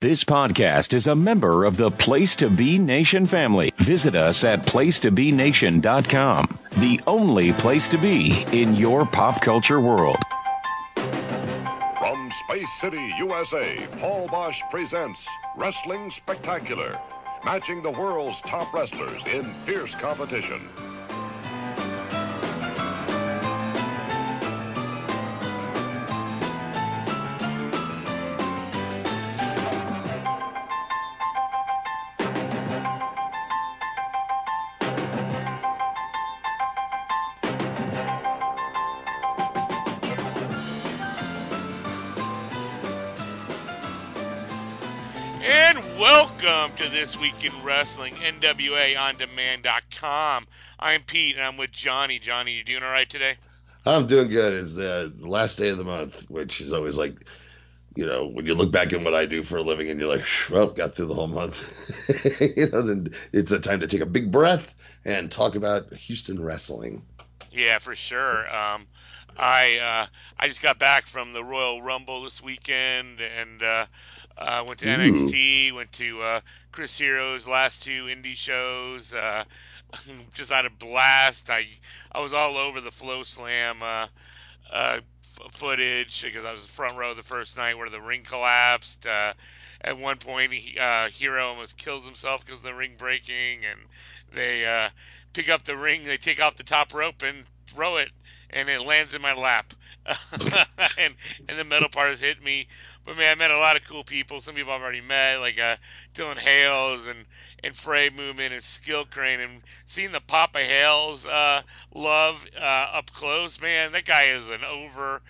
This podcast is a member of the Place to Be Nation family. Visit us at placetobenation.com, the only place to be in your pop culture world. From Space City, USA, Paul Bosch presents Wrestling Spectacular, matching the world's top wrestlers in fierce competition. Welcome to This Week in Wrestling, NWAOnDemand.com. I'm Pete, and I'm with Johnny. Johnny, you doing all right today? I'm doing good. It's the last day of the month, which is always like, you know, when you look back at what I do for a living and you're like, well, got through the whole month. Then it's a time to take a big breath and talk about Houston wrestling. Yeah, for sure. I just got back from the Royal Rumble this weekend and went to NXT, went to Chris Hero's last two indie shows. Just had a blast. I was all over the Flow Slam footage because I was front row the first night where the ring collapsed. At one point, Hero almost kills himself because of the ring breaking, and they pick up the ring, they take off the top rope and throw it, and it lands in my lap. and the metal part has hit me. But, man, I met a lot of cool people. Some people I've already met, like Dylan Hales and Frey Movement and Skill Crane. And seeing the Papa Hales love up close, man, that guy is an over.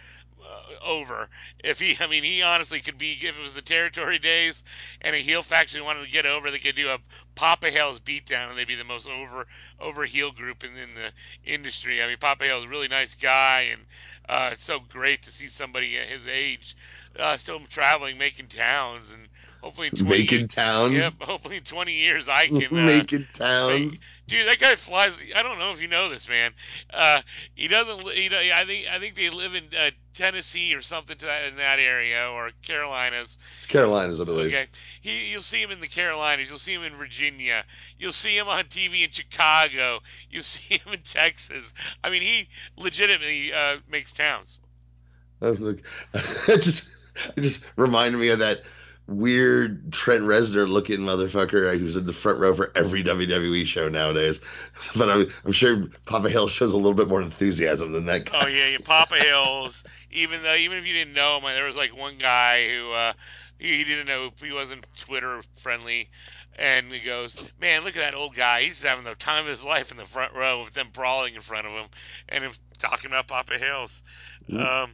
He honestly could be, if it was the territory days and a heel faction wanted to get over, they could do a Papa Hale's beatdown and they'd be the most over heel group in the industry. I mean, Papa Hale's a really nice guy, and it's so great to see somebody at his age still traveling, making towns, and hopefully in 20 making towns. Yep, hopefully in 20 years I can making towns. Dude, that guy flies. I don't know if you know this, man. He doesn't. I think they live in Tennessee or something in that area, or Carolinas. It's Carolinas, I believe. Okay. You'll see him in the Carolinas. You'll see him in Virginia. You'll see him on TV in Chicago. You'll see him in Texas. I mean, he legitimately makes towns. It just reminded me of that weird Trent Reznor looking motherfucker who's in the front row for every WWE show nowadays. But I'm sure Papa Hills shows a little bit more enthusiasm than that guy. Oh yeah, Papa Hills. Even if you didn't know him, there was like one guy who he didn't know, he wasn't Twitter friendly, and he goes, "Man, look at that old guy. He's having the time of his life in the front row with them brawling in front of him," and him talking about Papa Hills. Mm-hmm.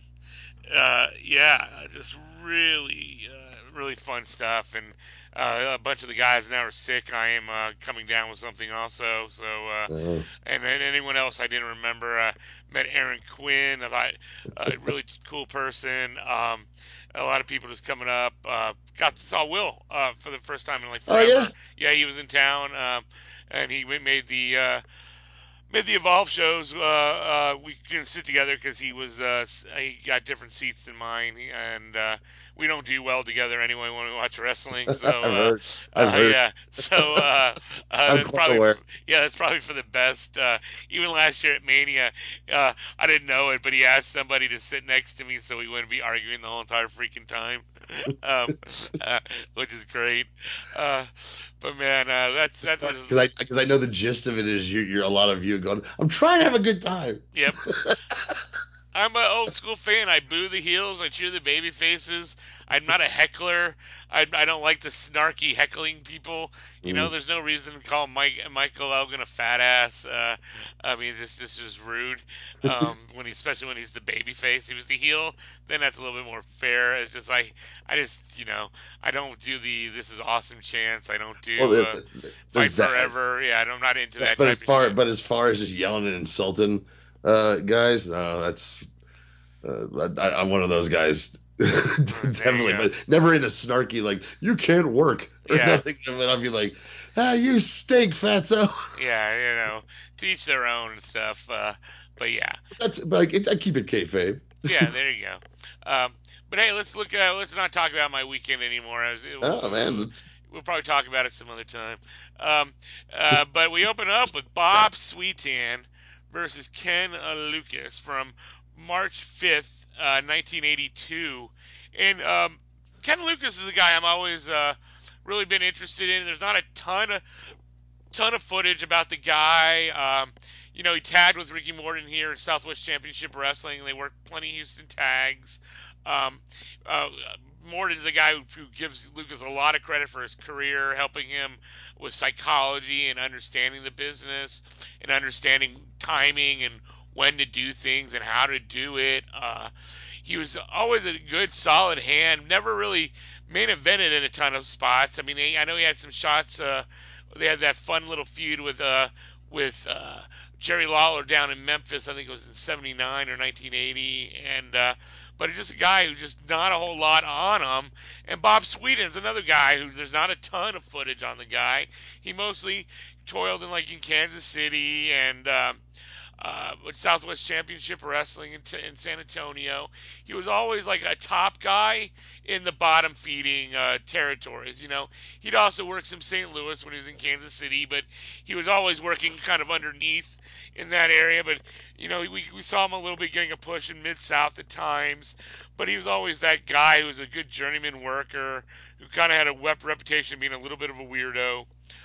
Just really fun stuff, and a bunch of the guys now are sick. I am coming down with something also, so and then anyone else I didn't remember. Met Aaron Quinn, a really cool person. A lot of people just coming up. Got to saw Will for the first time in like forever. Oh, yeah, he was in town, and he made the Evolve shows. We didn't sit together because he got different seats than mine, and we don't do well together anyway when we watch wrestling. So I've heard. yeah, so that's probably for the best. Even last year at Mania, I didn't know it, but he asked somebody to sit next to me so we wouldn't be arguing the whole entire freaking time. Which is great. But man, that's because I know the gist of it is you're a lot of you going, I'm trying to have a good time. Yep. I'm an old school fan. I boo the heels. I cheer the baby faces. I'm not a heckler. I don't like the snarky heckling people. You know, there's no reason to call Michael Elgin a fat ass. I mean, this is rude. Especially when he's the baby face. He was the heel, then that's a little bit more fair. It's just I don't do the "this is awesome" chants. I don't do fight forever. Yeah, I'm not into that. But as far as just yelling and insulting guys, no, that's I'm one of those guys. Definitely, but never in a snarky like "you can't work" or nothing. I'll be like, you stink, fatso. Yeah, to each their own and stuff. But yeah, I keep it kayfabe. Yeah, there you go. But hey, let's look. Let's not talk about my weekend anymore. Oh man, We'll probably talk about it some other time. But we open up with Bob Sweetan versus Ken Lucas from March 5th, 1982. And Ken Lucas is a guy I'm always really been interested in. There's not a ton of footage about the guy. He tagged with Ricky Morton here in Southwest Championship Wrestling. They worked plenty of Houston tags. Morton's a guy who gives Lucas a lot of credit for his career, helping him with psychology and understanding the business and understanding timing and when to do things and how to do it. He was always a good, solid hand. Never really main evented in a ton of spots. I mean, I know he had some shots. They had that fun little feud with Jerry Lawler down in Memphis. I think it was in '79 or 1980, but he's just a guy who just not a whole lot on him. And Bob Sweetan's another guy who there's not a ton of footage on the guy. He mostly toiled in Kansas City and with Southwest Championship Wrestling in San Antonio. He was always like a top guy in the bottom feeding territories. He'd also work some St. Louis when he was in Kansas City, but he was always working kind of underneath in that area. But we saw him a little bit getting a push in Mid-South at times, but he was always that guy who was a good journeyman worker who kind of had a reputation of being a little bit of a weirdo.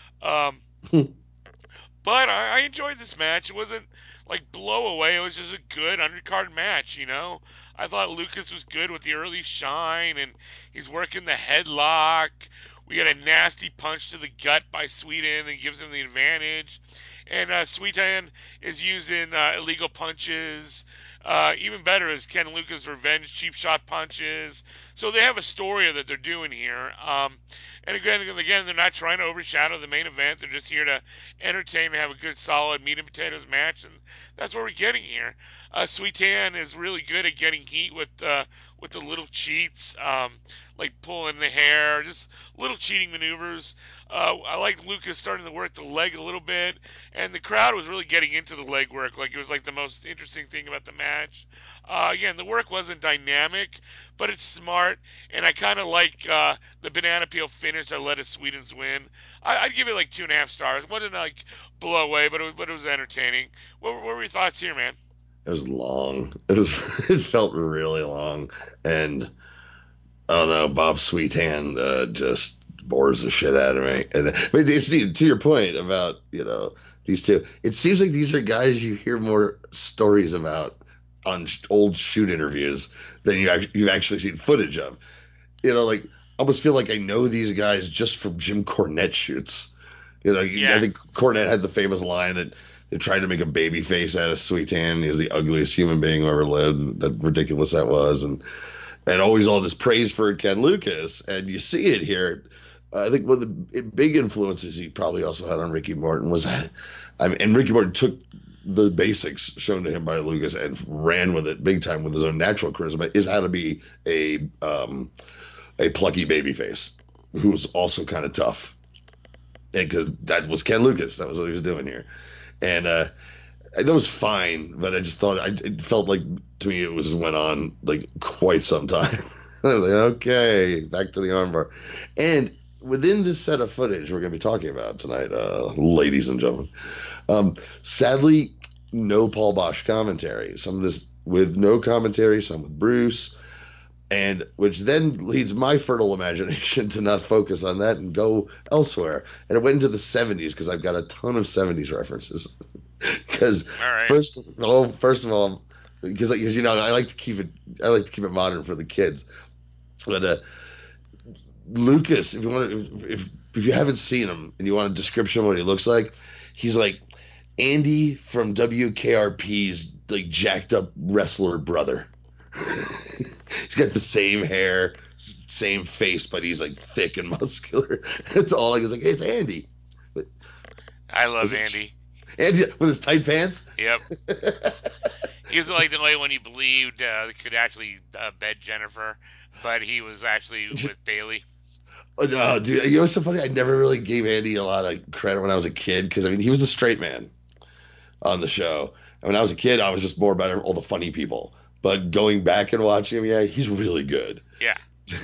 But I enjoyed this match. It wasn't blow away. It was just a good undercard match, I thought Lucas was good with the early shine, and he's working the headlock. We got a nasty punch to the gut by Sweetan that gives him the advantage. And Sweetan is using illegal punches. Even better is Ken Lucas' revenge cheap shot punches. So they have a story that they're doing here. And again, they're not trying to overshadow the main event. They're just here to entertain and have a good, solid meat and potatoes match, and that's what we're getting here. Sweetan is really good at getting heat with the little cheats, like pulling the hair, just little cheating maneuvers. I like Lucas starting to work the leg a little bit, and the crowd was really getting into the leg work. It was the most interesting thing about the match. Again, the work wasn't dynamic, but it's smart, and I kind of like the banana peel finish that led to Sweetan's win. I'd give it 2.5 stars. It wasn't blow away, but it was entertaining. What were your thoughts here, man? It was long. It felt really long, and I don't know. Bob Sweetan just bores the shit out of me. And but it's to your point about these two. It seems like these are guys you hear more stories about on old shoot interviews than you've actually seen footage of. I almost feel like I know these guys just from Jim Cornette shoots. I think Cornette had the famous line that they tried to make a baby face out of Sweetan. He was the ugliest human being who ever lived. That ridiculous that was, and always all this praise for Ken Lucas, and you see it here. I think one of the big influences he probably also had on Ricky Morton was, and Ricky Morton took the basics shown to him by Lucas and ran with it big time with his own natural charisma, is how to be a plucky babyface who's also kind of tough. And because that was Ken Lucas, that was what he was doing here. And that was fine, but I just thought it felt like to me it went on quite some time. I was okay, back to the armbar. And within this set of footage we're going to be talking about tonight, ladies and gentlemen, sadly, no Paul Boesch commentary. Some of this with no commentary, some with Bruce, and which then leads my fertile imagination to not focus on that and go elsewhere. And it went into the 70s because I've got a ton of 70s references. Because first of all, because I like to keep it modern for the kids. But Lucas, if you haven't seen him and you want a description of what he looks like, he's like Andy from WKRP's jacked up wrestler brother. He's got the same hair, same face, but he's thick and muscular. That's all. Hey, it's Andy. But, I love Andy. Andy with his tight pants. Yep. He was the only one you believed could actually bed Jennifer, but he was actually with Bailey. Oh, no, dude. What's so funny? I never really gave Andy a lot of credit when I was a kid because he was a straight man on the show. And when I was a kid, I was just more about all the funny people. but going back and watching him, yeah, he's really good. Yeah.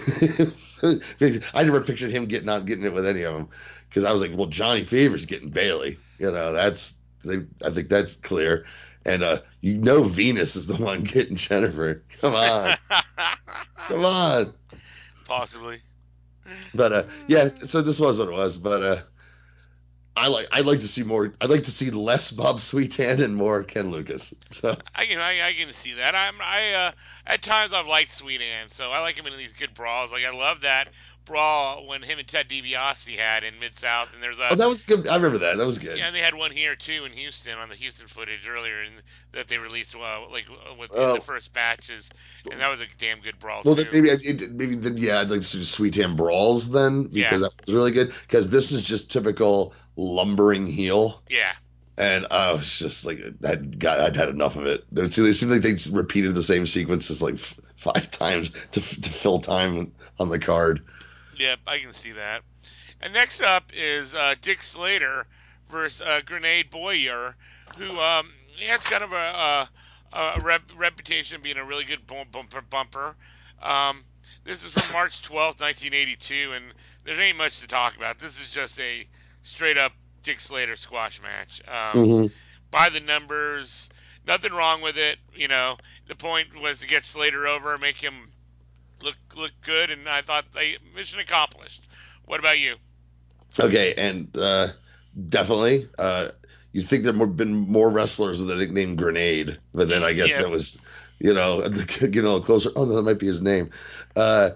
I never pictured him not getting it with any of them, because I was like, well, Johnny Fever's getting Bailey. I think that's clear. And Venus is the one getting Jennifer. Come on. Come on. Possibly. But yeah, so this was what it was. But I'd like to see more. I'd like to see less Bob Sweetan and more Ken Lucas. So I can see that. At times I've liked Sweetan, so I like him in these good brawls. Like I love that brawl when him and Ted DiBiase had in Mid-South, and there's that was good. I remember that. That was good. Yeah, and they had one here too in Houston on the Houston footage earlier that they released with the first batches, and that was a damn good brawl. Well, too. maybe then I'd like to see Sweetan brawls then, because that was really good. Because this is just typical lumbering heel. Yeah. And I was just like, I'd had enough of it. They seemed like they repeated the same sequences like 5 times to fill time on the card. Yep, I can see that. And next up is Dick Slater versus Grenade Boyer, who has kind of a reputation of being a really good bumper. This is from March 12th, 1982, and there ain't much to talk about. This is just a straight-up Dick Slater squash match. By the numbers, nothing wrong with it. The point was to get Slater over, make him look good, and I thought mission accomplished. What about you? Okay, and definitely, you'd think there have been more wrestlers with the nickname Grenade, but then I guess that was, getting a little closer. Oh no, that might be his name. The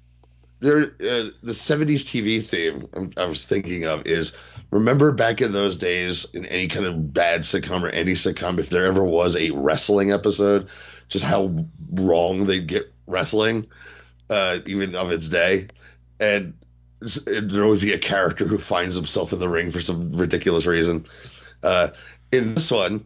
70s TV theme I was thinking of is, remember back in those days in any kind of bad sitcom or any sitcom, if there ever was a wrestling episode, just how wrong they'd get wrestling, even of its day. And there would be a character who finds himself in the ring for some ridiculous reason. In this one,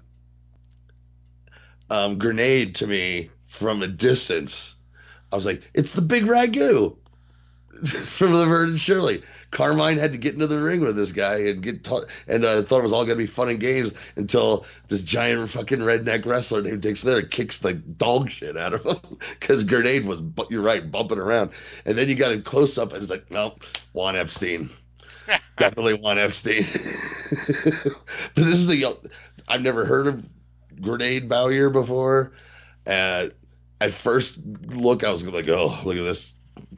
Grenade, to me, from a distance, I was like, it's the Big Ragu from Laverne and Shirley. Carmine had to get into the ring with this guy and thought it was all going to be fun and games until this giant fucking redneck wrestler named Dick Slater kicks the dog shit out of him because Grenade was, you're right, bumping around. And then you got him close up and it's like, no, Juan Epstein. Definitely Juan Epstein. But this is I've never heard of Grenade Bowyer before. At first look, I was like, oh, look at this.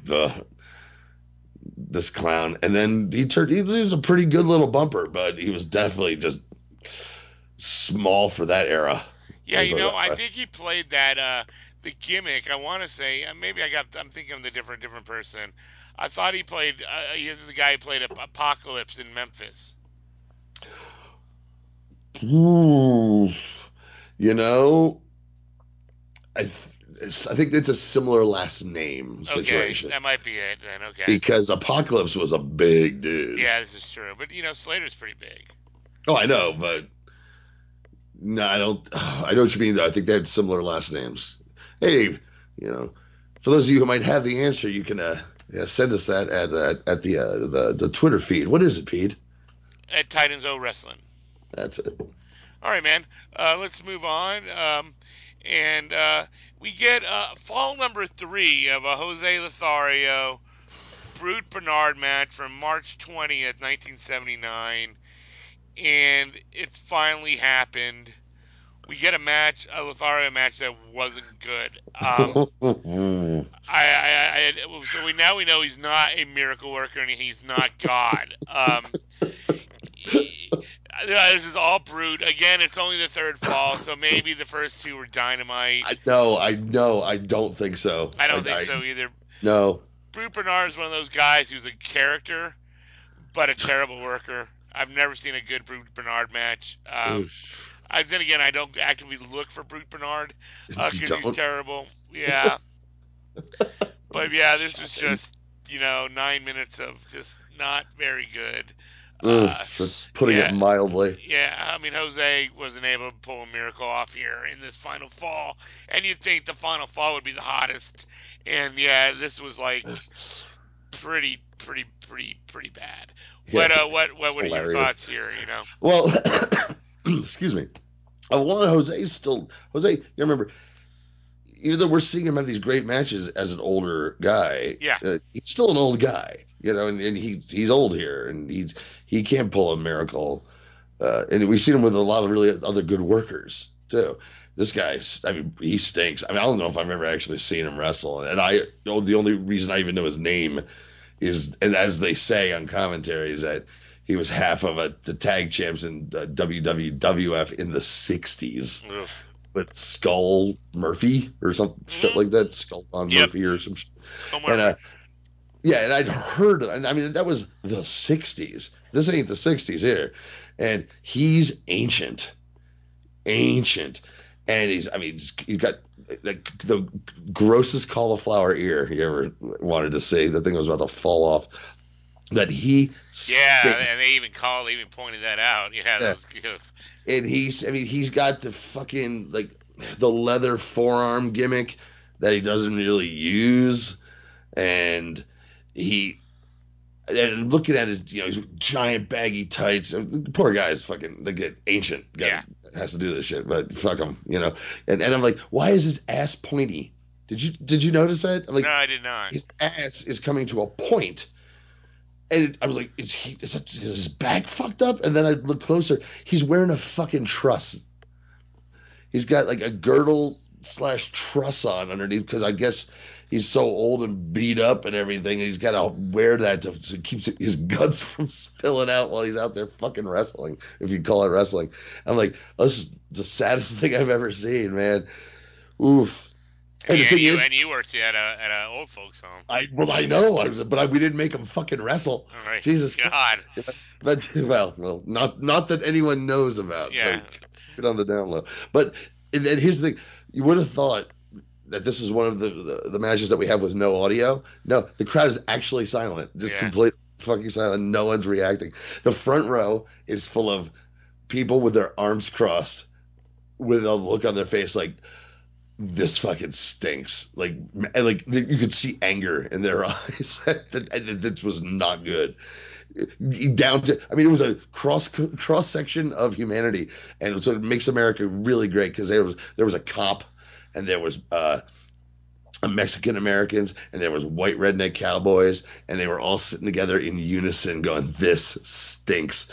This clown. And then he was a pretty good little bumper, but he was definitely just small for that era. Yeah, I think he played that the gimmick. I want to say maybe I'm thinking of the different person. I thought he played he was the guy who played Apocalypse in Memphis. Ooh, I think it's a similar last name situation. Okay, that might be it then. Okay. Because Apocalypse was a big dude. Yeah, this is true. But Slater's pretty big. Oh, I know, but no, I don't. I know what you mean, though. I think they had similar last names. Hey, for those of you who might have the answer, you can send us that at the Twitter feed. What is it, Pete? At Titans O Wrestling. That's it. All right, man. Let's move on. And we get fall number 3 of a Jose Lothario Brute Bernard match from March 20th, 1979. And it's finally happened. We get a Lothario match that wasn't good. So we know he's not a miracle worker and he's not God. This is all Brute. Again, it's only the third fall, so maybe the first 2 were Dynamite. I know. I don't think so. I don't think so either. No. Brute Bernard is one of those guys who's a character, but a terrible worker. I've never seen a good Brute Bernard match. Then again, I don't actively look for Brute Bernard because he's terrible. Yeah. But yeah, this was just, 9 minutes of just not very good. Just putting it mildly. Yeah, I mean, Jose wasn't able to pull a miracle off here in this final fall, and you'd think the final fall would be the hottest, and yeah, this was like pretty bad. Yeah, what are your thoughts here? Well, excuse me. Jose, you remember, even though we're seeing him have these great matches as an older guy, he's still an old guy, and he's old here, and he can't pull a miracle. And we've seen him with a lot of really other good workers too. This guy, I mean, he stinks. I mean, I don't know if I've ever actually seen him wrestle. And the only reason I even know his name is, and as they say on commentary, is that he was half of the tag champs in WWF in the 60s. Oof. With Skull Murphy or some shit like that. Skull on Murphy or some shit. And, and I'd heard, I mean, that was the 60s. This ain't the 60s here. And he's ancient. And he's got like the grossest cauliflower ear you ever wanted to see. The thing was about to fall off. That he and they even pointed that out. And he's got the fucking like the leather forearm gimmick that he doesn't really use, and looking at his his giant baggy tights. The poor guy is fucking like ancient. Has to do this shit, but fuck him, And I'm like, why is his ass pointy? Did you notice that? Like, no, I did not. His ass is coming to a point, and I was like, is his back fucked up? And then I look closer. He's wearing a fucking truss. He's got like a girdle / truss on underneath because I guess he's so old and beat up and everything. And he's got to wear that to keep his guts from spilling out while he's out there fucking wrestling, if you call it wrestling. I'm like, this is the saddest thing I've ever seen, man. Oof. And you worked at a old folks home. I know, but we didn't make him fucking wrestle. All right. Jesus God. But well, not that anyone knows about. Yeah. So get on the down low. But and here's the thing: you would have thought that this is one of the matches that we have with no audio. No, the crowd is actually silent, just completely fucking silent. No one's reacting. The front row is full of people with their arms crossed, with a look on their face like, this fucking stinks. Like you could see anger in their eyes. This was not good. Down to, it was a cross section of humanity, and so it makes America really great because there was a cop, and there was Mexican Americans, and there was white redneck cowboys, and they were all sitting together in unison, going, "This stinks."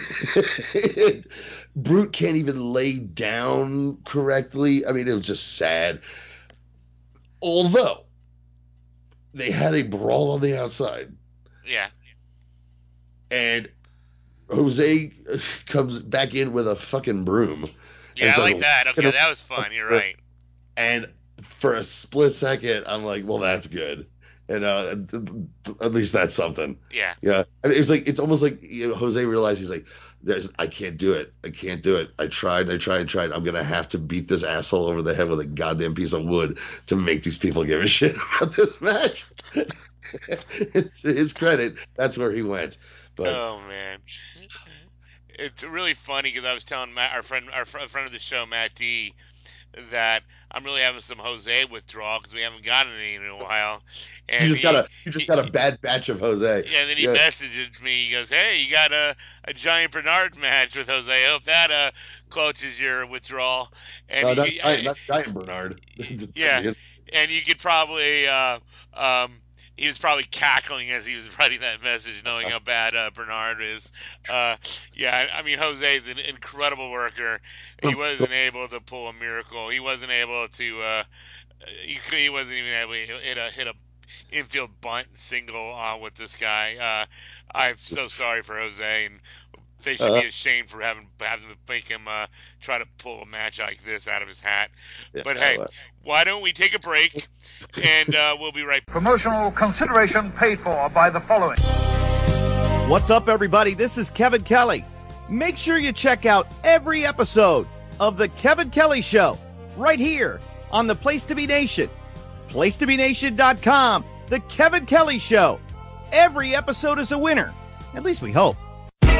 Brute can't even lay down correctly. It was just sad. Although they had a brawl on the outside. Yeah. And Jose comes back in with a fucking broom. Yeah, I like that. Okay, that was fun. You're right. And for a split second, I'm like, well, that's good. And at least that's something. Yeah. Yeah. It's almost like Jose realized, he's like, I can't do it. I tried. I'm going to have to beat this asshole over the head with a goddamn piece of wood to make these people give a shit about this match. To his credit, that's where he went. But, oh man, it's really funny because I was telling Matt, our friend of the show, Matt D, that I'm really having some Jose withdrawal because we haven't gotten any in a while. And you just got a bad batch of Jose. Yeah, and then he messages me. He goes, "Hey, you got a Giant Bernard match with Jose. I hope that quenches your withdrawal." And not Giant Bernard. Yeah, and you could probably. He was probably cackling as he was writing that message, knowing how bad Bernard is. Jose is an incredible worker. He wasn't able to pull a miracle. He wasn't able to. He wasn't even able to hit a infield bunt single with this guy. I'm so sorry for Jose, and they should be ashamed for having to make him try to pull a match like this out of his hat. Yeah, but hey, why don't we take a break, and we'll be right back. Promotional consideration paid for by the following. What's up, everybody? This is Kevin Kelly. Make sure you check out every episode of The Kevin Kelly Show right here on the Place to Be Nation. PlaceToBeNation.com. The Kevin Kelly Show. Every episode is a winner. At least we hope.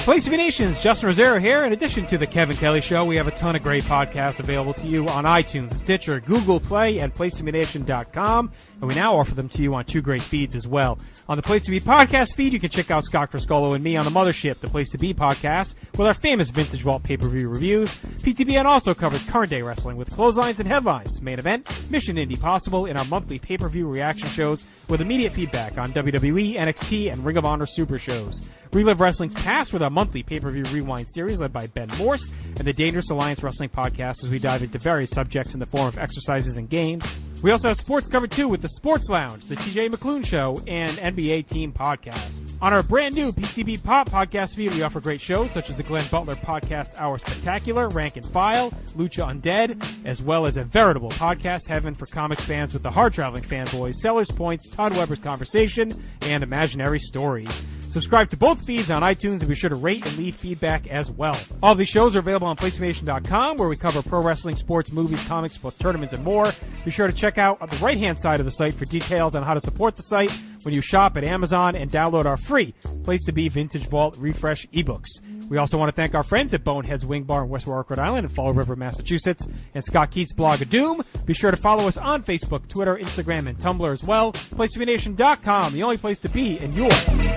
Place to Be Nation's Justin Rosero here. In addition to the Kevin Kelly Show, we have a ton of great podcasts available to you on iTunes, Stitcher, Google Play, and PlaceToBeNation.com. And we now offer them to you on 2 great feeds as well. On the Place to Be podcast feed, you can check out Scott Criscolo and me on the Mothership, the Place to Be podcast, with our famous Vintage Vault pay-per-view reviews. PTBN also covers current day wrestling with clotheslines and headlines, main event, Mission Indy Possible, in our monthly pay-per-view reaction shows with immediate feedback on WWE, NXT, and Ring of Honor Super shows. Relive wrestling's past with our monthly pay-per-view rewind series led by Ben Morse and the Dangerous Alliance Wrestling podcast as we dive into various subjects in the form of exercises and games. We also have sports covered too with the Sports Lounge, the TJ McClune Show, and NBA Team Podcast. On our brand new PTB Pop podcast feed, we offer great shows such as the Glenn Butler Podcast Hour Spectacular, Rank and File, Lucha Undead, as well as a veritable podcast heaven for comics fans with the hard traveling fanboys, Sellers Points, Todd Weber's Conversation, and Imaginary Stories. Subscribe to both feeds on iTunes and be sure to rate and leave feedback as well. All of these shows are available on PlayStation.com, where we cover pro wrestling, sports, movies, comics, plus tournaments and more. Be sure to check out on the right-hand side of the site for details on how to support the site when you shop at Amazon and download our free Place to Be Vintage Vault Refresh ebooks. We also want to thank our friends at Bonehead's Wing Bar in West Warwick, Rhode Island, and Fall River, Massachusetts, and Scott Keats' Blog of Doom. Be sure to follow us on Facebook, Twitter, Instagram, and Tumblr as well. PlaceToBeNation.com, the only place to be in your...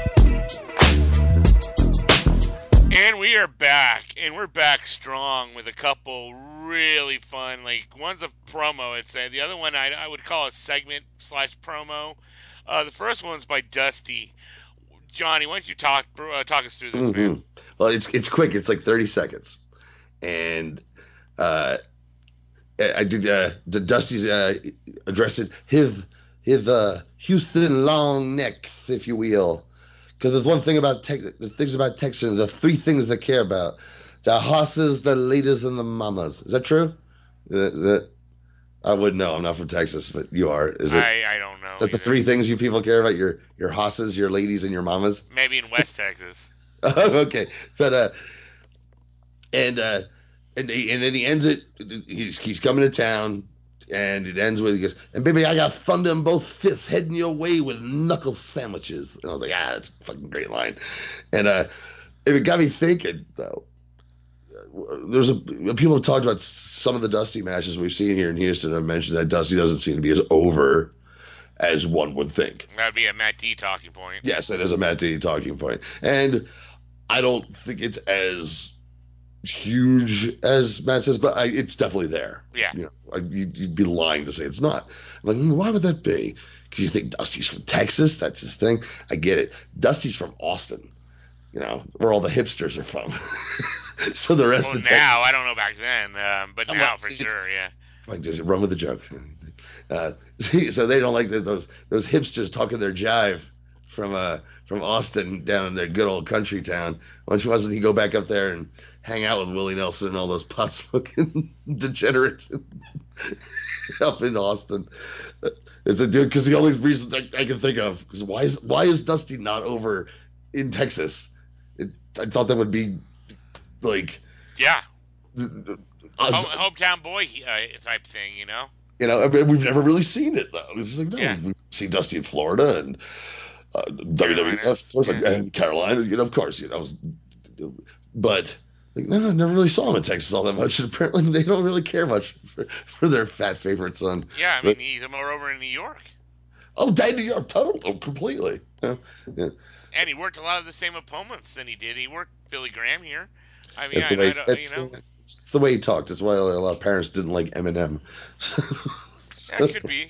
And we are back, and we're back strong with a couple really fun, like, one's a promo, I'd say. The other one I would call a segment/promo. The first one's by Dusty. Johnny, why don't you talk us through this, man? Well, it's quick. It's like 30 seconds. And I did Dusty's addressing his Houston long neck, if you will. Because there's one thing about the things about Texans, the 3 things they care about: the horses, the ladies, and the mamas. Is that true? I wouldn't know. I'm not from Texas, but you are. Is it? I don't know. Is that the 3 things you people care about? Your horses, your ladies, and your mamas? Maybe in West Texas. Okay, but and then he ends it. He's coming to town. And it ends with, he goes, and baby, I got thunder in both fists heading your way with knuckle sandwiches. And I was like, that's a fucking great line. And it got me thinking, though. People have talked about some of the Dusty matches we've seen here in Houston. I mentioned that Dusty doesn't seem to be as over as one would think. That would be a Matt D talking point. Yes, it is a Matt D talking point. And I don't think it's as huge as Matt says, but it's definitely there. Yeah. You know, you'd be lying to say it's not. I'm like, why would that be? Because you think Dusty's from Texas, that's his thing. I get it. Dusty's from Austin, you know, where all the hipsters are from. So the rest of Texas. Now, I don't know back then, but now for sure, yeah. Like, just run with the joke. So they don't like those hipsters talking their jive from Austin down in their good old country town. Why doesn't he go back up there and hang out with Willie Nelson and all those pot-smoking degenerates up in Austin? It's a dude, because the only reason I can think of is why is Dusty not over in Texas? I thought that would be like, yeah, hometown boy type thing, you know. You know, I mean, we've never really seen it though. It's like, no, yeah. We've seen Dusty in Florida and WWF, of course, and Carolina, you know, of course, you know, but like, no, I never really saw him in Texas all that much. And apparently, they don't really care much for their fat favorite son. Yeah, I mean, he's more over in New York. Oh, New York, totally, completely. Yeah. And he worked a lot of the same opponents than he did. He worked Billy Graham here. I mean, it's the way he talked. That's why a lot of parents didn't like Eminem. Yeah, could be.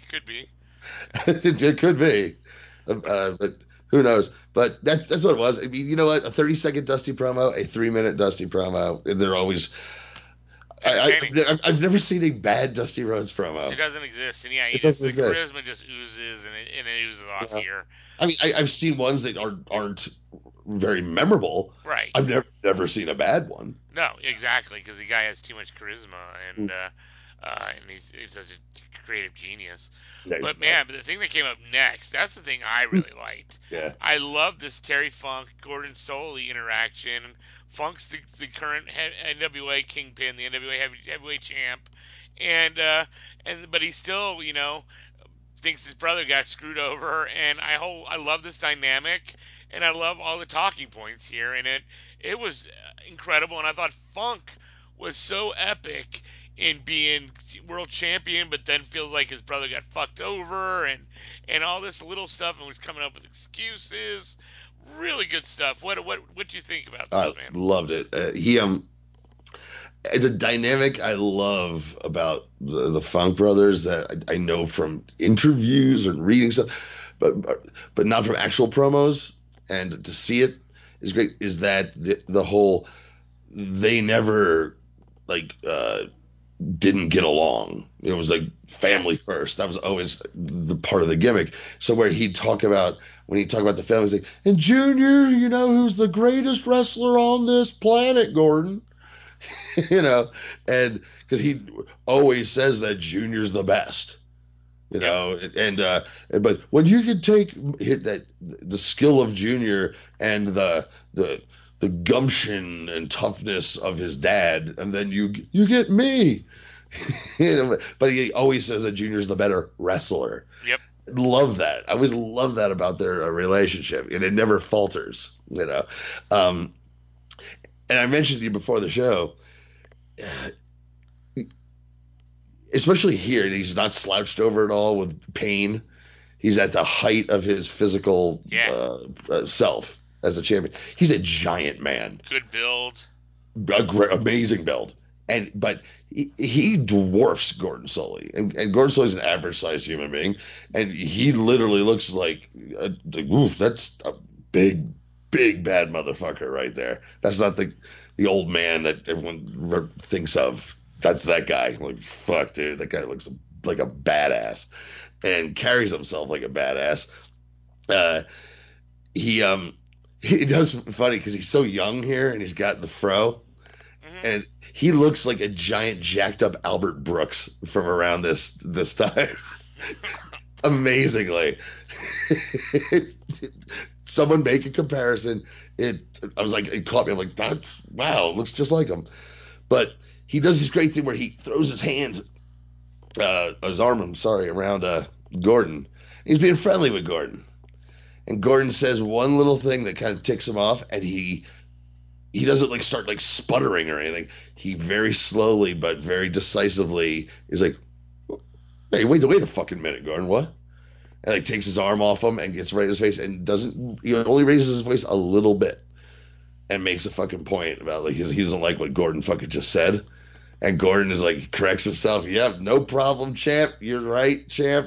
It could be. But who knows? But that's what it was. I mean, you know what? A 30-second Dusty promo, a 3-minute Dusty promo. They're always. I've never seen a bad Dusty Rhodes promo. It doesn't exist, and yeah, the charisma just oozes, and it oozes off here. I mean, I've seen ones that aren't very memorable. Right. I've never seen a bad one. No, exactly, because the guy has too much charisma, and he's such a creative genius. Yeah, but man, the thing that came up next, that's the thing I really liked. Yeah. I love this Terry Funk, Gordon Solie interaction. Funk's the current NWA kingpin, the NWA heavyweight champ, but he's still, you know, thinks his brother got screwed over, and I love this dynamic, and I love all the talking points here, and it was incredible, and I thought Funk was so epic in being world champion, but then feels like his brother got fucked over, and all this little stuff, and was coming up with excuses. Really good stuff. What do you think about this, man? Loved it. It's a dynamic I love about the Funk Brothers that I know from interviews and reading stuff, but not from actual promos. And to see it is great. Is that the whole they never didn't get along. It was like family first. That was always the part of the gimmick. So when he'd talk about the family, he's like, and Junior, you know who's the greatest wrestler on this planet, Gordon? You know, and because he always says that Junior's the best, you know, but when you could hit the skill of Junior and the gumption and toughness of his dad, and then you get me, you know, but he always says that Junior's the better wrestler. Yep. Love that. I always love that about their relationship, and it never falters, you know. And I mentioned to you before the show, especially here, he's not slouched over at all with pain. He's at the height of his physical self as a champion. He's a giant man. Good build. Amazing build. But he dwarfs Gordon Solie. And Gordon Solie's an average sized human being. And he literally looks like, that's a big bad motherfucker right there. That's not the old man that everyone thinks of. That's that guy. Like, fuck, dude. That guy looks like a badass and carries himself like a badass. He does funny because he's so young here and he's got the fro. Mm-hmm. And he looks like a giant jacked up Albert Brooks from around this time. Amazingly. Someone make a comparison. I was like, it caught me. I'm like, wow, it looks just like him. But he does this great thing where he throws his hand, his arm, around Gordon. He's being friendly with Gordon. And Gordon says one little thing that kind of ticks him off, and he doesn't start sputtering or anything. He very slowly but very decisively is like, hey, wait a fucking minute, Gordon, what? And takes his arm off him and gets right in his face and only raises his voice a little bit and makes a fucking point about he doesn't like what Gordon fucking just said. And Gordon is corrects himself. Yep, no problem, champ. You're right, champ.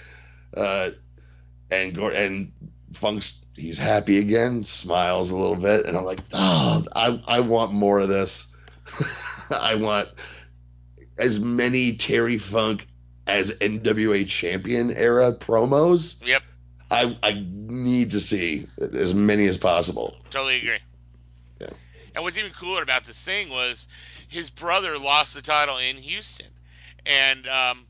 And Funk's, he's happy again, smiles a little bit, and I'm like, I want more of this. I want as many Terry Funk as NWA champion era promos. Yep. I need to see as many as possible. Totally agree. Yeah. And what's even cooler about this thing was his brother lost the title in Houston, and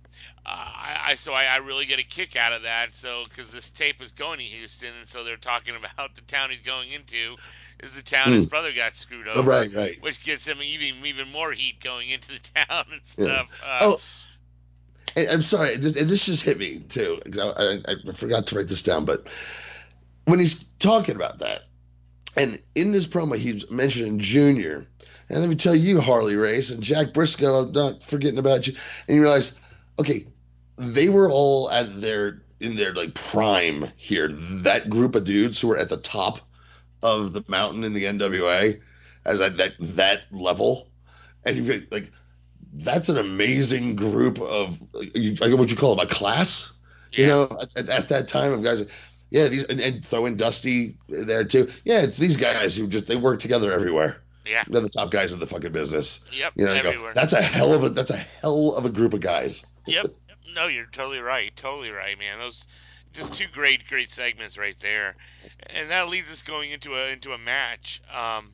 I really get a kick out of that. So because this tape is going to Houston, and so they're talking about the town he's going into is the town his brother got screwed over, right, which gets him even more heat going into the town and stuff. Yeah. I'm sorry, and this just hit me too. I forgot to write this down, but when he's talking about that, and in this promo he's mentioning Junior, and let me tell you, Harley Race and Jack Briscoe, I'm not forgetting about you, and you realize, okay, they were all in their prime here. That group of dudes who were at the top of the mountain in the NWA, as at that level, and you that's an amazing group of, what you call them, a class, you know, at that time of guys. Yeah, these and throw in Dusty there too. Yeah, it's these guys who they work together everywhere. Yeah, they're the top guys in the fucking business. Yep, you know, everywhere. That's a hell of a group of guys. Yep. No, you're totally right, man. Those just two great segments right there, and that leads us going into a match,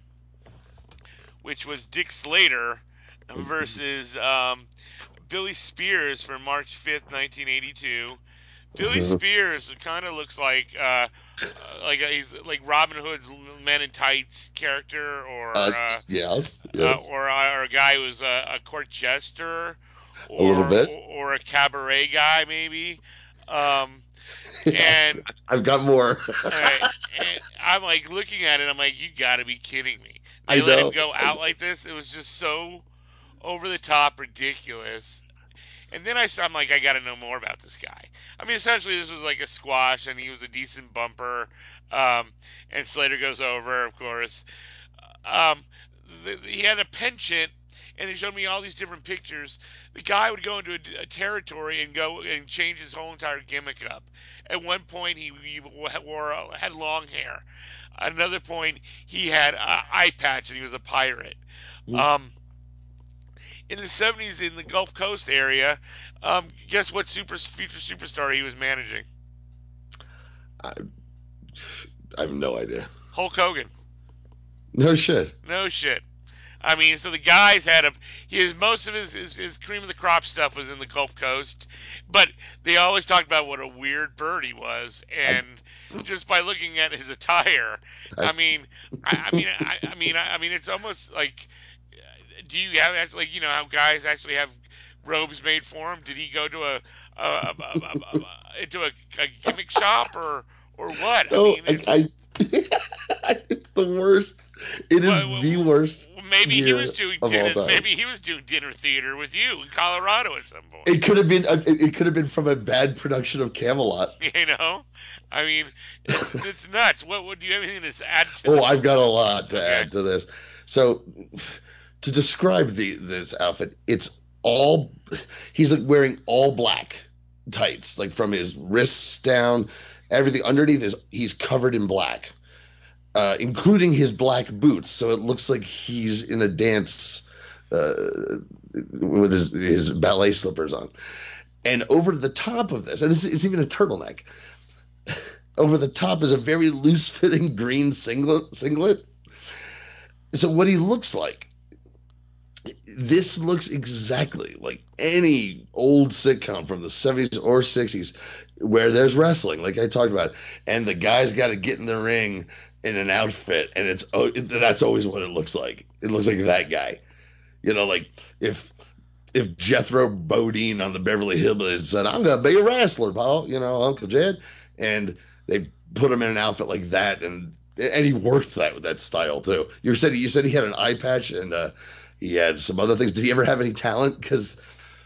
which was Dick Slater versus Billy Spears for March 5th, 1982. Billy Spears kind of looks like he's like Robin Hood's Men in Tights character, or yes. or a guy who was a court jester, or, a little bit, or a cabaret guy maybe. And I've got more. and I'm like looking at it. I'm like, you got to be kidding me. I They let know. him go out like this. It was just so over the top, ridiculous. And then I'm like, I got to know more about this guy. I mean, essentially, this was like a squash, and he was a decent bumper. And Slater goes over, of course. He had a penchant, and they showed me all these different pictures. The guy would go into a territory and go and change his whole entire gimmick up. At one point, he had long hair. At another point, he had an eye patch, and he was a pirate. In the 70s, in the Gulf Coast area, guess what future superstar he was managing? I have no idea. Hulk Hogan. No shit. No shit. I mean, so the guys had most of his cream of the crop stuff was in the Gulf Coast, but they always talked about what a weird bird he was, and just by looking at his attire, I mean, it's almost like, do you have actually, how guys actually have robes made for him? Did he go to into a gimmick shop or what? No, it's the worst. It is the worst. Maybe he was doing dinner. time. Maybe he was doing dinner theater with you in Colorado at some point. It could have been. It could have been from a bad production of Camelot. I mean, it's nuts. What do you have anything to add to Oh, this? I've got a lot to add to this. So, to describe this outfit, it's all. He's like wearing all black tights, like from his wrists down, everything underneath he's covered in black. Including his black boots, so it looks like he's in a dance with his ballet slippers on. And over the top of this, and it's even a turtleneck, over the top is a very loose-fitting green singlet. So what he looks like, this looks exactly like any old sitcom from the 70s or 60s where there's wrestling, like I talked about, and the guy's got to get in the ring in an outfit, and that's always what it looks like. It looks like that guy, like if Jethro Bodine on the Beverly Hillbillies said, "I'm gonna be a wrestler, Paul," Uncle Jed, and they put him in an outfit like that, and he worked with that style too. You said he had an eye patch, and he had some other things. Did he ever have any talent? Because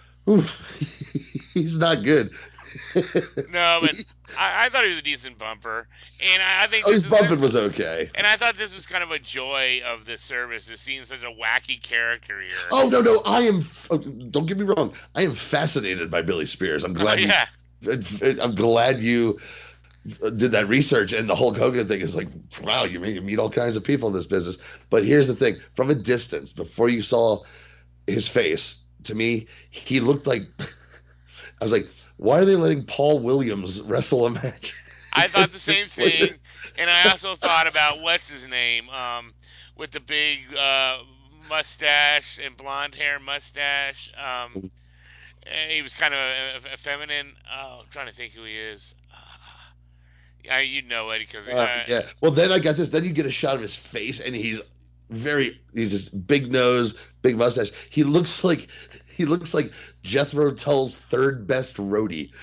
he's not good. No, but I thought he was a decent bumper, and I think his bumping was okay. And I thought this was kind of a joy of the service, to seeing such a wacky character here. Oh no, I am. Don't get me wrong. I am fascinated by Billy Spears. I'm glad. I'm glad you did that research, and the Hulk Hogan thing is like, wow, you meet all kinds of people in this business. But here's the thing: from a distance, before you saw his face, to me, he looked like. I was like, why are they letting Paul Williams wrestle a match? I thought the same thing, and I also thought about what's his name, with the big mustache and blonde hair mustache. He was kind of feminine. Oh, I'm trying to think who he is. You know it because yeah. Well, then I got this. Then you get a shot of his face, and he's just big nose, big mustache. He looks like Jethro Tull's third best roadie.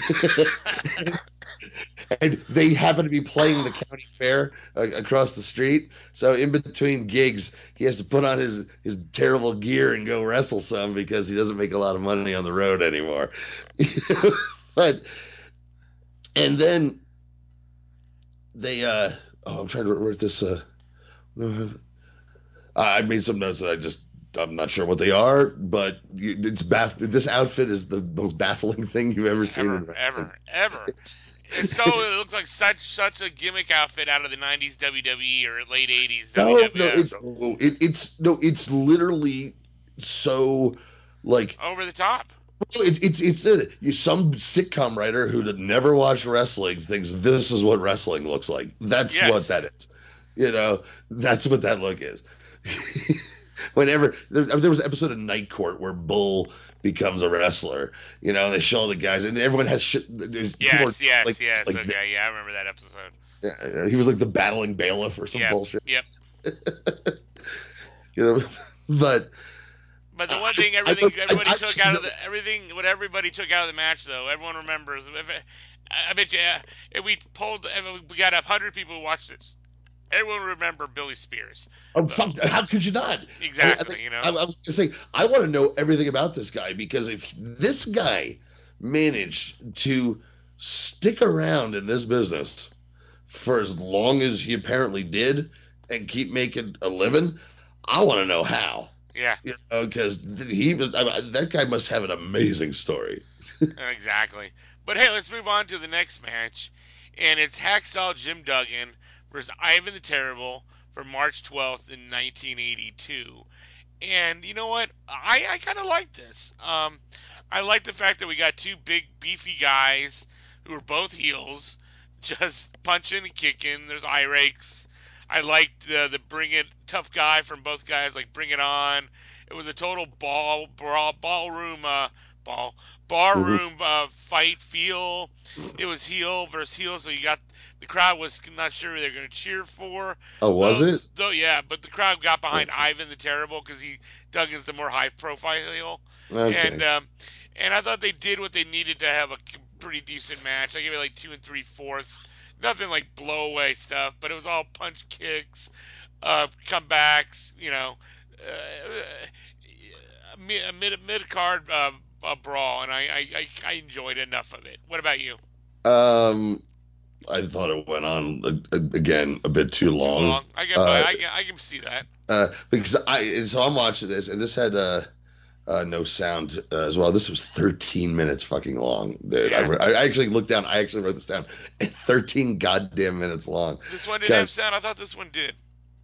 And they happen to be playing the county fair across the street. So in between gigs, he has to put on his terrible gear and go wrestle some because he doesn't make a lot of money on the road anymore. And then they I'm trying to write this. I made some notes that I'm not sure what they are, but this outfit is the most baffling thing you've ever seen. Ever. It looks like such a gimmick outfit out of the 90s WWE or late 80s WWF. It's literally so like over the top. It's some sitcom writer who had never watched wrestling thinks this is what wrestling looks like. That's what that is. That's what that look is. Whenever there was an episode of Night Court where Bull becomes a wrestler, and they show all the guys, and everyone has shit. Yes. Okay, I remember that episode. Yeah, he was like the battling bailiff or some bullshit. Yep. But But the one thing everybody took out of the match, though, everyone remembers. I bet you, if we got 100 people who watched this, everyone would remember Billy Spears. Oh, fuck! How could you not? Exactly. I was gonna say, I want to know everything about this guy, because if this guy managed to stick around in this business for as long as he apparently did and keep making a living, I want to know how. Yeah. Because that guy must have an amazing story. Exactly. But hey, let's move on to the next match, and it's Hacksaw Jim Duggan versus Ivan the Terrible for March 12th in 1982. And you know what? I kind of like this. I like the fact that we got two big, beefy guys who are both heels, just punching and kicking. There's eye rakes. I liked the bring it tough guy from both guys, like Bring It On. It was a total barroom fight feel. It was heel versus heel, so you got the crowd was not sure who they were going to cheer for. Oh, was it? So yeah, but the crowd got behind Ivan the Terrible because Duggan's the more high profile heel. Okay. And I thought they did what they needed to have a pretty decent match. I gave it like 2 3/4. Nothing like blow away stuff, but it was all punch kicks, comebacks, mid card brawl, and I enjoyed enough of it. What about you? I thought it went on again a bit too long. I can see that. Because I'm watching this, and this had no sound as well. This was 13 minutes fucking long, dude. Yeah. I actually looked down. I actually wrote this down. 13 goddamn minutes long. This one didn't have sound. I thought this one did.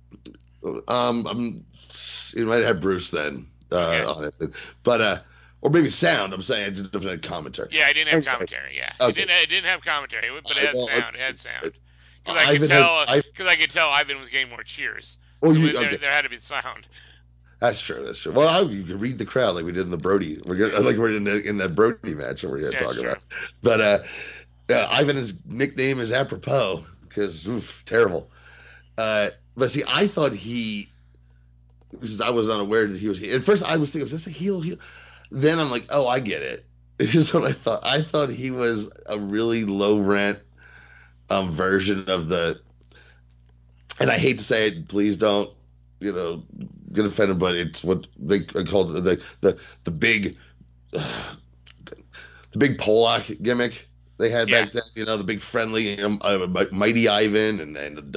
It might have Bruce then on it, but or maybe sound. I'm saying I didn't have commentary. Yeah, I didn't have commentary. Yeah, okay. It didn't have commentary, but it had sound. It had sound. Because I could tell Ivan was getting more cheers. Well, there had to be sound. That's true. Well, you can read the crowd like we did in the Brody. We're in that Brody match that we're going to talk about. But Ivan's nickname is apropos because terrible. But see, I thought because I was unaware that he was. At first, I was thinking, is this a heel? Then I'm like, oh, I get it. It's just what I thought. I thought he was a really low rent version of the. And I hate to say it, please don't. Get offended, but it's what they called the big Polak gimmick they had back then. The big friendly, Mighty Ivan and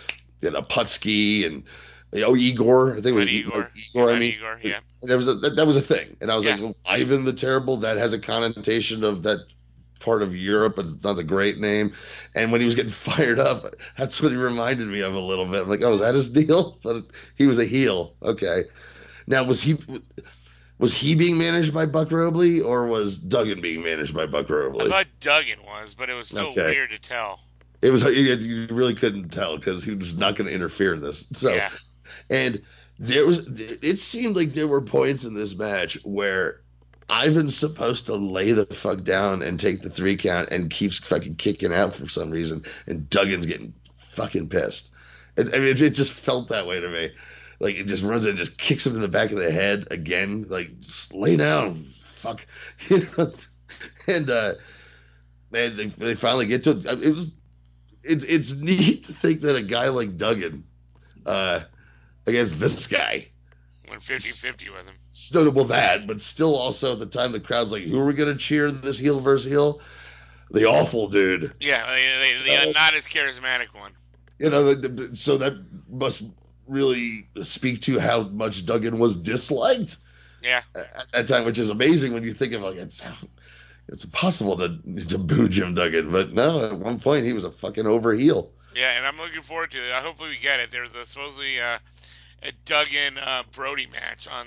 Putski and Igor. I think it was Igor. Igor, yeah. And that was a thing, and I was like, Ivan the Terrible. That has a connotation of that part of Europe, but it's not a great name. And when he was getting fired up, that's what he reminded me of a little bit. I'm like, oh, is that his deal? But he was a heel. Okay. Now, was he being managed by Buck Robley, or was Duggan being managed by Buck Robley? I thought Duggan was, but it was so weird to tell. It was, you really couldn't tell because he was not going to interfere in this. So, yeah. And it seemed like there were points in this match where Ivan's supposed to lay the fuck down and take the 3 count and keeps fucking kicking out for some reason, and Duggan's getting fucking pissed. It just felt that way to me. Like, it just runs in and just kicks him in the back of the head again. Like, just lay down, fuck. And they finally get to it. It's neat to think that a guy like Duggan against this guy went 50-50 with him. It's notable that, but still also at the time the crowd's like, who are we going to cheer this heel versus heel? The awful dude. Yeah, the not as charismatic one. So that must really speak to how much Duggan was disliked. Yeah. At that time, which is amazing when you think of it's impossible to boo Jim Duggan, but no, at one point he was a fucking over heel. Yeah, and I'm looking forward to it. Hopefully we get it. There's supposedly a Duggan Brody match on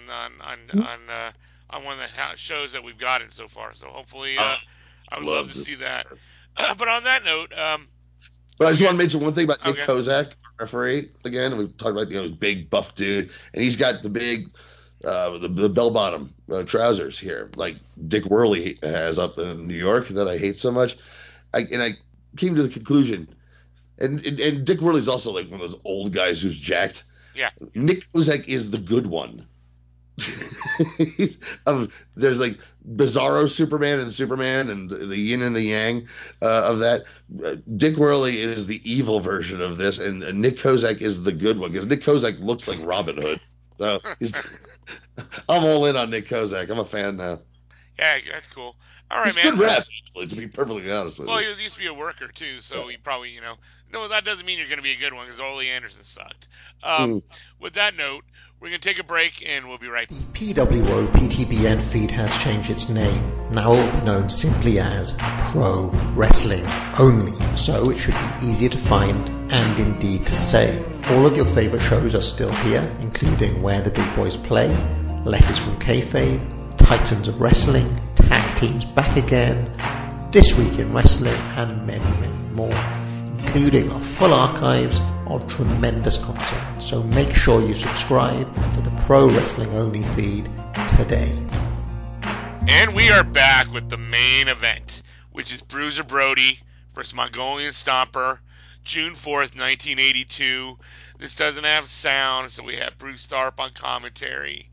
one of the shows that we've gotten so far. So hopefully, I would love to see that. But on that note, but I just want to mention one thing about Nick Kozak, referee. Again, we've talked about his big buff dude, and he's got the big the bell bottom trousers here, like Dick Worley has up in New York that I hate so much. I came to the conclusion, and Dick Worley's also like one of those old guys who's jacked. Yeah. Nick Kozak is the good one. There's like Bizarro Superman and the yin and the yang of that. Dick Worley is the evil version of this, and Nick Kozak is the good one because Nick Kozak looks like Robin Hood. So I'm all in on Nick Kozak. I'm a fan now. Yeah, that's cool. All right, he's man. Good ref, actually, to be perfectly honest with you. Well, he used to be a worker too, so he probably, no, that doesn't mean you're going to be a good one because Ole Anderson sucked. With that note, we're going to take a break and we'll be right back. PWO PTBN feed has changed its name. Now it will be known simply as Pro Wrestling Only, so it should be easier to find and indeed to say. All of your favorite shows are still here, including Where the Big Boys Play, Letters from Kayfabe, Titans of Wrestling, Tag Teams Back Again, This Week in Wrestling, and many, many more, including our full archives of tremendous content. So make sure you subscribe to the Pro Wrestling Only feed today. And we are back with the main event, which is Bruiser Brody versus Mongolian Stomper, June 4th, 1982. This doesn't have sound, so we have Bruce Tharp on commentary.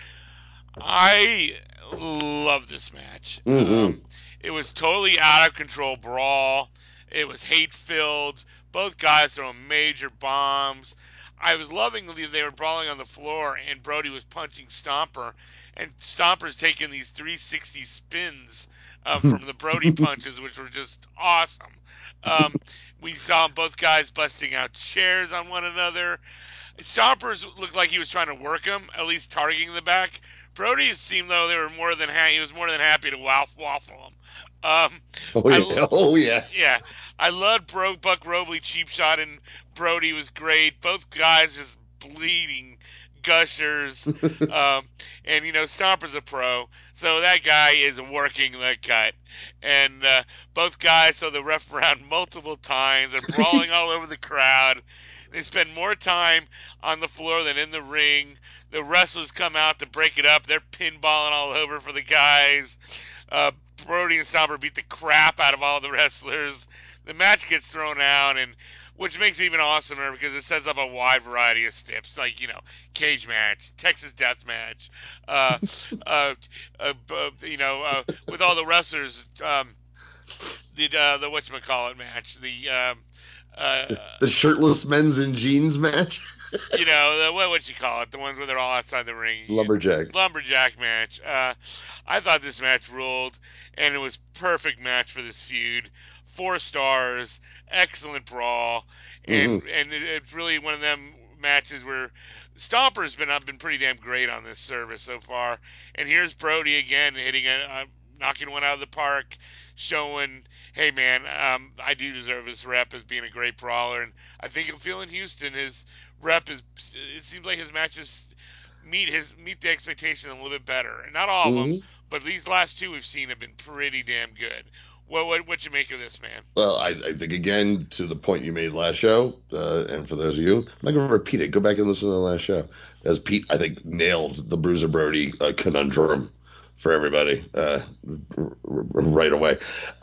I love this match. Mm-hmm. It was totally out of control brawl. It was hate-filled. Both guys throwing major bombs. I was loving that they were brawling on the floor, and Brody was punching Stomper, and Stomper's taking these 360 spins from the Brody punches, which were just awesome. We saw both guys busting out chairs on one another. Stomper's looked like he was trying to work him, at least targeting the back. Brody seemed though he was more than happy to waffle him. Yeah. Yeah, I loved Buck Robley cheap shot, and Brody was great. Both guys just bleeding gushers. And Stomper's a pro, so that guy is working the cut. And both guys throw the ref around multiple times. They're brawling all over the crowd. They spend more time on the floor than in the ring. The wrestlers come out to break it up. They're pinballing all over for the guys. Brody and Stomper beat the crap out of all the wrestlers. The match gets thrown out, and which makes it even awesomer because it sets up a wide variety of steps, like, cage match, Texas death match, with all the wrestlers, the whatchamacallit match, the shirtless men's in jeans match. What you call it? The ones where they're all outside the ring. Lumberjack match. I thought this match ruled, and it was perfect match for this feud. 4 stars, excellent brawl, and it's really one of them matches where Stomper's been pretty damn great on this service so far. And here's Brody again hitting knocking one out of the park, showing, hey man, I do deserve this rep as being a great brawler, and I think he'll feel in Houston his rep is. It seems like his matches meet the expectation a little bit better. And not all of them, but these last 2 we've seen have been pretty damn good. What you make of this, man? Well, I think, again, to the point you made last show, and for those of you, I'm not going to repeat it. Go back and listen to the last show. As Pete, I think, nailed the Bruiser Brody conundrum for everybody right away.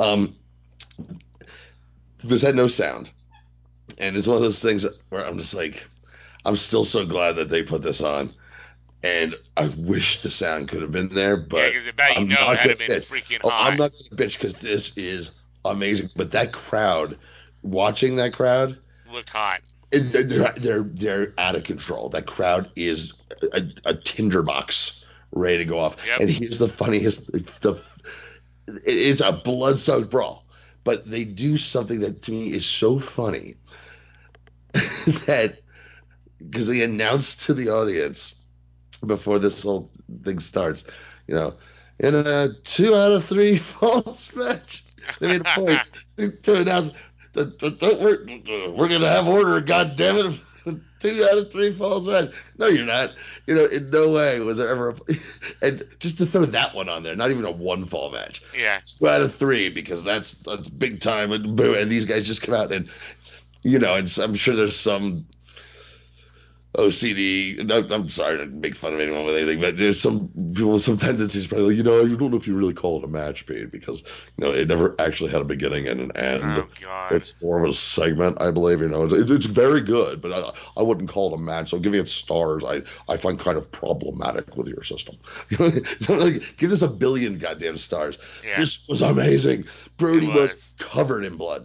This had no sound. And it's one of those things where I'm just like, I'm still so glad that they put this on. And I wish the sound could have been there, but I'm not going to bitch. I'm not going to bitch because this is amazing. But that crowd, watching that crowd, look hot. They're out of control. That crowd is a tinderbox ready to go off. Yep. And here's the funniest: it's a blood-soaked brawl, but they do something that to me is so funny that because they announce to the audience before this whole thing starts, in a 2 out of 3 falls match, they made a point to announce that we're going to have order, goddammit, 2 out of 3 falls match. No, you're not. In no way was there ever and just to throw that one on there, not even a 1 fall match. Yeah. 2 out of 3 because that's big time, and these guys just come out and, and I'm sure there's some OCD. No, I'm sorry to make fun of anyone with anything, but there's some people with some tendencies probably like, you don't know if you really call it a match, Pete, because it never actually had a beginning and an end. Oh God. It's more of a segment, I believe. It's very good, but I wouldn't call it a match. So giving it stars, I find kind of problematic with your system. So like, give this 1 billion goddamn stars. Yeah. This was amazing. Brody was covered in blood,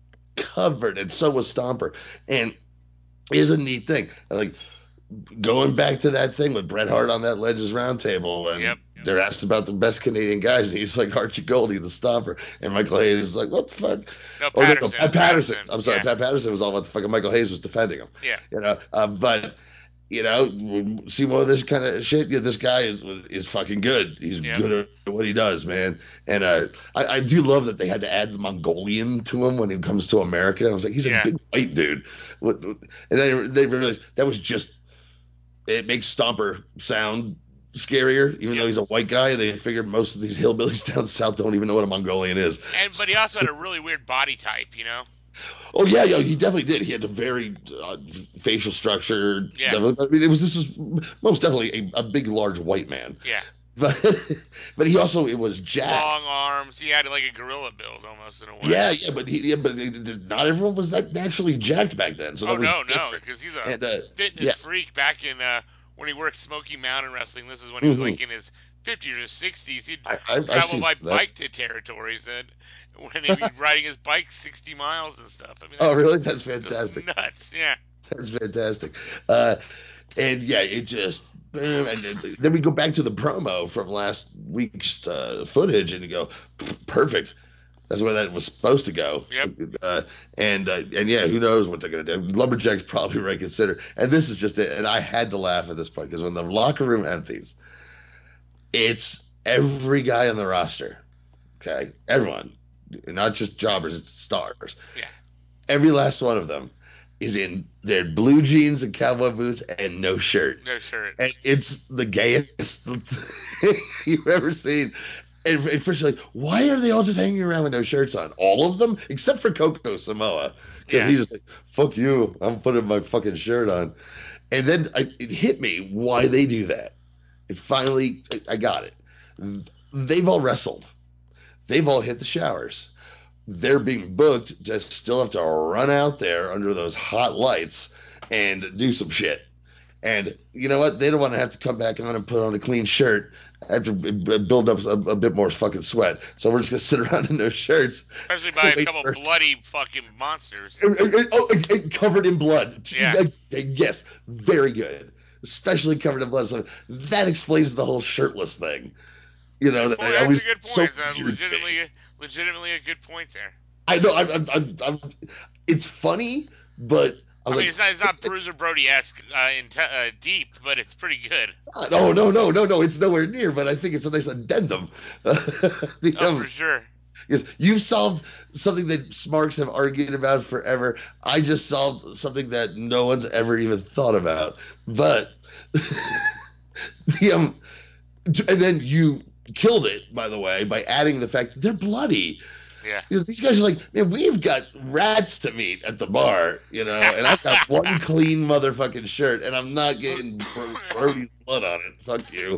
and so was Stomper. And here's a neat thing, like going back to that thing with Bret Hart on that Legends Roundtable, and they're asked about the best Canadian guys, and he's like Archie Goldie, the Stomper, and Michael Hayes is like, what the fuck? No, Pat Patterson. I'm sorry, Pat Patterson was all about the fucking Michael Hayes was defending him. Yeah. But see more of this kind of shit. This guy is fucking good. He's good at what he does, man. And I do love that they had to add the Mongolian to him when he comes to America. I was like, he's a big white dude. And then they realized that was just, it makes Stomper sound scarier, even though he's a white guy. They figured most of these hillbillies down south don't even know what a Mongolian is. But he also had a really weird body type, Oh yeah, he definitely did. He had a very facial structure. Yeah. I mean, this was most definitely a big, large white man. Yeah. But he also was jacked. Long arms. He had like a gorilla build almost in a way. Yeah, but not everyone was that naturally jacked back then. So no, because he's a fitness freak back in when he worked Smoky Mountain Wrestling. This is when he was like in his 50s or 60s. He'd travel by bike to territories, and when he'd be riding his bike 60 miles and stuff. I mean, oh, really? That's fantastic. Nuts, yeah. That's fantastic. And yeah, it just, and then we go back to the promo from last week's footage, and you go, perfect. That's where that was supposed to go. Yep. And yeah, who knows what they're going to do. Lumberjack's probably reconsider. And this is just it. And I had to laugh at this point because when the locker room empties, it's every guy on the roster. Okay? Everyone. Not just jobbers, it's stars. Yeah. Every last one of them is in their blue jeans and cowboy boots and no shirt. No shirt. And it's the gayest thing you've ever seen. And first you're like, why are they all just hanging around with no shirts on? All of them? Except for Coco Samoa. Because he's just like, fuck you. I'm putting my fucking shirt on. And then it hit me why they do that. It finally, I got it. They've all wrestled. They've all hit the showers. They're being booked, just still have to run out there under those hot lights and do some shit. And you know what? They don't want to have to come back on and put on a clean shirt after build up a bit more fucking sweat. So we're just going to sit around in those shirts. Especially by a couple bloody fucking monsters. Covered in blood. Yeah. Yes, very good. Especially covered in blood. So that explains the whole shirtless thing. You know, that's a good point. Legitimately a good point there. I know. I'm it's funny, but I mean, it's not Bruiser Brody-esque deep, but it's pretty good. No. It's nowhere near, but I think it's a nice addendum. For sure. Yes, you've solved something that Smarks have argued about forever. I just solved something that no one's ever even thought about. But and then you killed it, by the way, by adding the fact that they're bloody. Yeah. You know, these guys are like, man, we've got rats to meat at the bar, and I've got one clean motherfucking shirt, and I'm not getting Brody blood on it. Fuck you.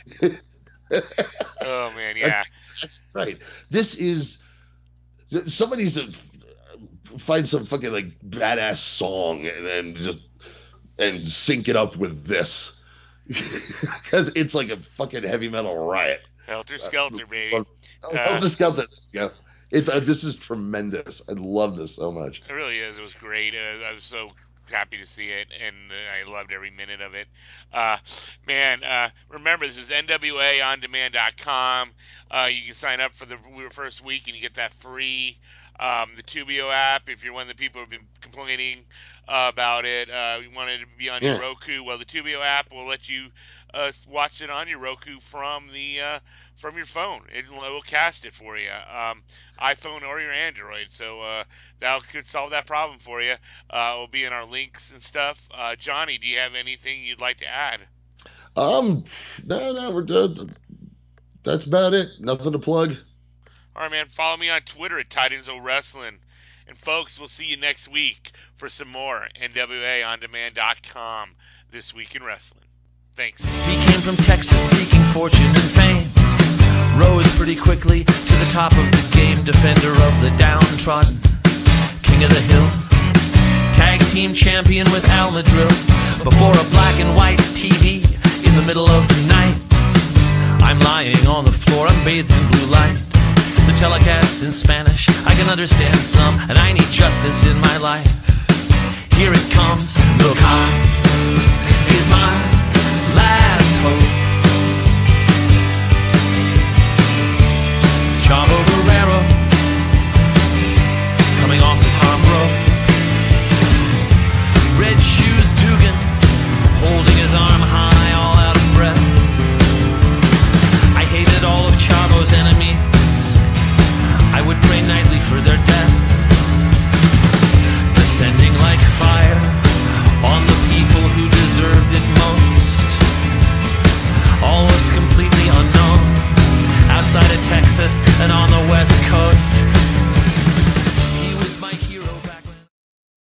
Oh, man, yeah. That's right. This is, somebody needs to find some fucking, like, badass song and sync it up with this. Because it's like a fucking heavy metal riot. Helter Skelter, baby. Helter Skelter, yeah. This is tremendous. I love this so much. It really is. It was great. I was so happy to see it, and I loved every minute of it. Remember, this is NWAOnDemand.com. You can sign up for the first week, and you get that free. The Tubio app, if you're one of the people who have been complaining about it, you wanted to be on your Roku, well, the Tubio app will let you watch it on your Roku from your phone. It will cast it for you, iPhone or your Android. So that could solve that problem for you. It will be in our links and stuff. Johnny, do you have anything you'd like to add? No, we're good. That's about it. Nothing to plug. All right, man. Follow me on Twitter at Titans O Wrestling. And folks, we'll see you next week for some more NWAOnDemand.com This Week in Wrestling. Thanks. He came from Texas seeking fortune and fame. Rose pretty quickly to the top of the game. Defender of the downtrodden, king of the hill. Tag team champion with Al Madril. Before a black and white TV in the middle of the night. I'm lying on the floor, I'm bathed in blue light. The telecast's in Spanish, I can understand some, and I need justice in my life. Here it comes. Look, is my last hope. Chavo Guerrero coming off the top rope. Red shoes Dugan holding his arm high, all out of breath. I hated all of Chavo's enemies. I would pray nightly for their death. Descending like fire on the people who deserved it most. All was completely unknown outside of Texas and on the West Coast.